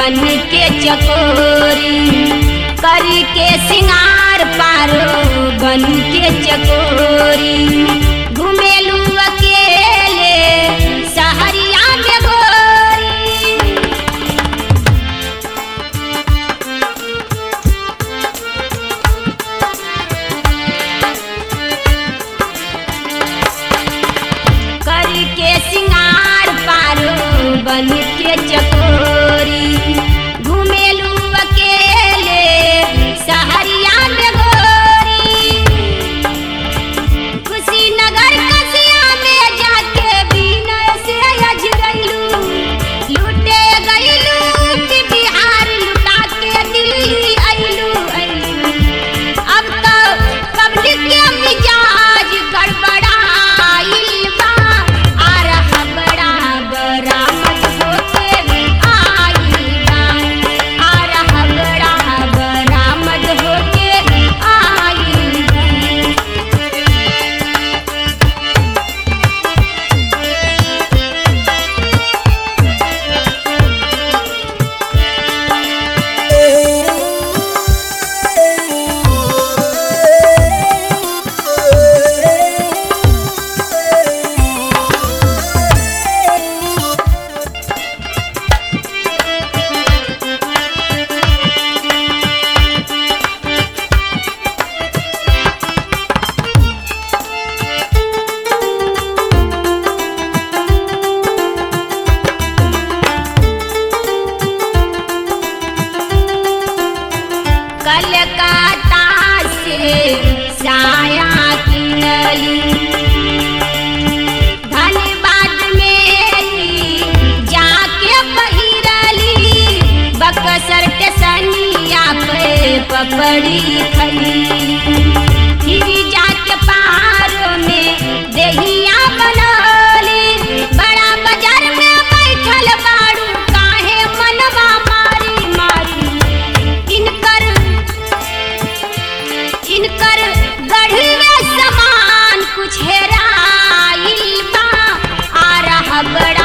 बन के चकोरी, करी के सिंगार पारो बन के चकोरी, घुमेलू अकेले सहरिया में गोरी। करी के सिंगार पारो बन के चकोरी, घुमेलू अकेले सहरिया में गोरी। कुशीनगर कसिया में जाके बिनय से अजरैलू, लूटे गईलू कि बिहार लुटा के दिल्ली अइलू। अब तो पब्लिक के मिजाज गड़बड़ाइल बा, आ रहा बड़ा बरामद होके आइल बा, आ रहा बड़ा बरामद होके आइल बा। कलकत्ता से साया किनली, धनबाद में जाके पहिरली, बक्सर के सनिया पे पपड़ी खली, फिर जाके पहाड़ों में देहिया बनली। बड़ा बाजार में बैठल बाड़ू काहे मनवा मारी मारी, इनकर गढ़वे समान कुछ हेराइल बा, आ रहा बड़ा